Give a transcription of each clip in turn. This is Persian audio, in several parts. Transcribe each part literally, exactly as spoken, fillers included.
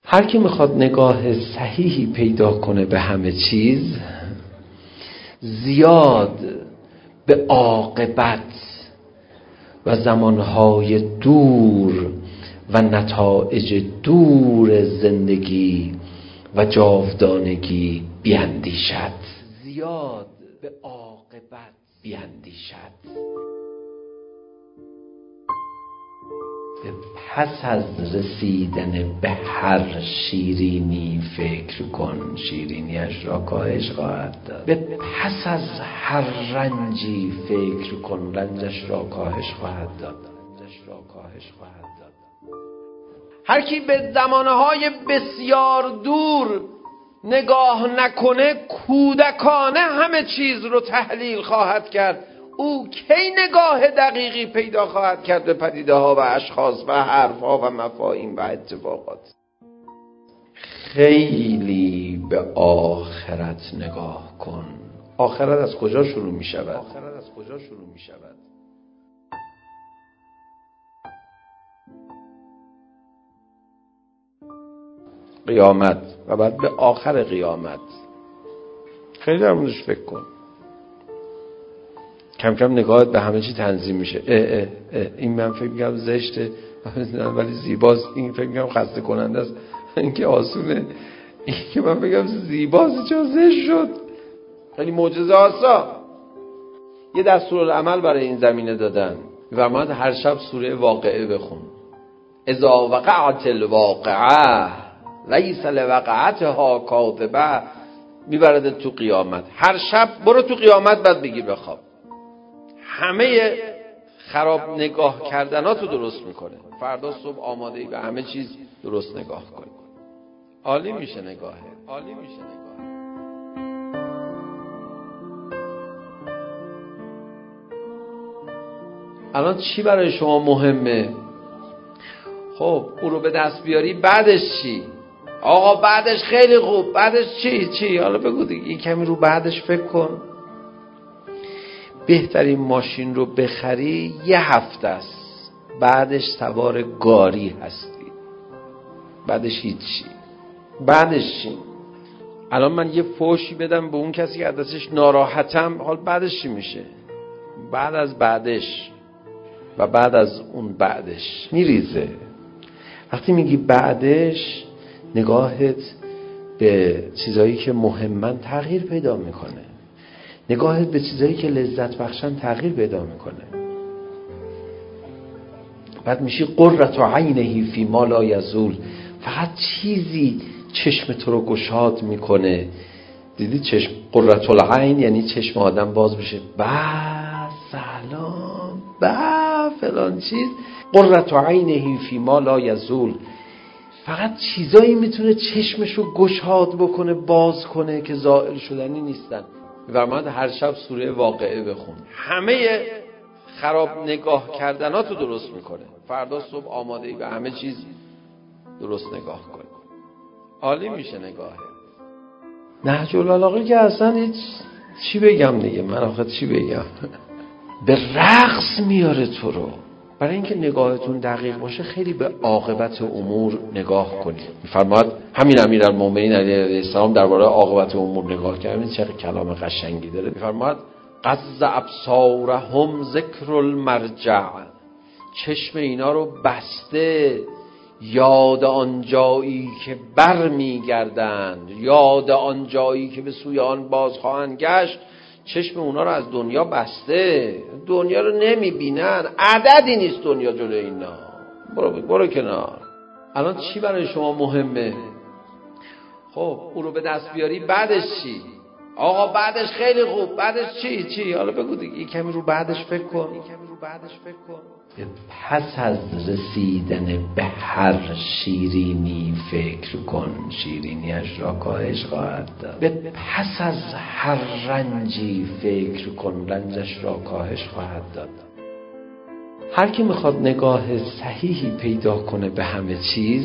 هر کی میخواد نگاه صحیحی پیدا کنه به همه چیز، زیاد به عاقبت و زمانهای دور و نتایج دور زندگی و جاودانگی بیندیشد. زیاد به عاقبت بیندیشد. به پس از رسیدن به هر شیرینی فکر کن، شیرینیش را کاهش خواهد داد. به پس از هر رنجی فکر کن، رنجش را کاهش خواهد داد. رنجش را کاهش خواهد داد. هر کی به زمانهای بسیار دور نگاه نکنه، کودکانه همه چیز رو تحلیل خواهد کرد. او کی نگاه دقیقی پیدا خواهد کرد به پدیده ها و اشخاص و حرف ها و مفاهیم و اتفاقات؟ خیلی به آخرت نگاه کن. آخرت از کجا شروع می شود؟ آخرت از کجا شروع می شود؟ قیامت و بعد به آخر قیامت. خیلی در موردش فکر کن. کم کم نگاهت به همه چی تنظیم میشه. اه اه اه این من فکر میگم زشته ولی زیباست، این فکر میگم خسته کننده است، این که آسونه، این که من بگم زیباست چرا زشت شد. خیلی معجزه آسا. یه دستورالعمل برای این زمینه دادن. میفرماید هر شب سوره واقعه بخون. اذا وقعت الواقعه لیس لوقعتها کاذبه. میبرد تو قیامت. هر شب برو تو قیامت، بعد بگیر بخواب. همه خراب نگاه کردناتو درست میکنه. فردا صبح آماده ای به همه چیز درست نگاه کن. عالی میشه نگاهه. عالی میشه نگاهه. الان چی برای شما مهمه؟ خب او رو به دست بیاری، بعدش چی؟ آقا بعدش خیلی خوب، بعدش چی؟ چی؟ حالا بگو دیگه، این کمی رو بعدش فکر کن. بهترین ماشین رو بخری یه هفته است، بعدش سوار گاری هستی، بعدش هیچی. بعدش چی؟ الان من یه فوشی بدم به اون کسی که از دستش ناراحتم، حال بعدش چی میشه؟ بعد از بعدش و بعد از اون بعدش میریزه. وقتی میگی بعدش، نگاهت به چیزایی که مهمن تغییر پیدا میکنه. نگاهت به چیزایی که لذت بخشن تغییر پیدا میکنه. بعد میشی قرة عینه فی ما لا یزول. فقط چیزی چشم تو رو گشاد میکنه. دیدی چشم قرة العین یعنی چشم آدم باز بشه، با سلام با فلان چیز. قرة عینه فی ما لا یزول. فقط چیزایی میتونه چشمشو گشاد بکنه، باز کنه که زائل شدنی نیستن. می‌فرماید هر شب سوره واقعه بخون. همه خراب نگاه کردناتو درست میکنه. فردا صبح آماده ای به همه چیز درست نگاه کن. عالی میشه نگاهه. نهج البلاغه که اصلا هیچ چی بگم دیگه، من آخه چی بگم. به رقص میاره تو رو. برای اینکه نگاهتون دقیق باشه خیلی به عاقبت امور نگاه کنید. می‌فرماید همین امیرالمومنین علیه السلام درباره عاقبت امور نگاه کرد. این چه کلام قشنگی داره. می‌فرماید غض ابصارهم ذکر المرجع. چشم اینا رو بسته، یاد آن جایی که بر میگردند، یاد آن جایی که به سوی آن باز خواهند گشت. چشم اونا رو از دنیا بسته، دنیا رو نمیبینن، عددی نیست دنیا جلوی اینا. برو برو کنار. الان چی برای شما مهمه؟ خب او رو به دست بیاری، بعدش چی؟ آقا بعدش خیلی خوب، بعدش چی؟ چی؟ حالا بگو دیگه، این کمی رو بعدش فکر کن. این کمی رو بعدش فکر کن. پس از رسیدن به هر شیرینی فکر کن، شیرینیش را کاهش خواهد داد. به پس از هر رنجی فکر کن، رنجش را کاهش خواهد داد. هر کی میخواد نگاه صحیحی پیدا کنه به همه چیز،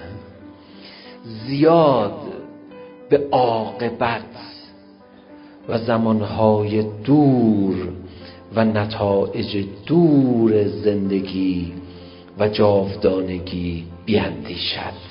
زیاد به عاقبت و زمانهای دور و نتایج دور زندگی و جاودانگی بیندیشد.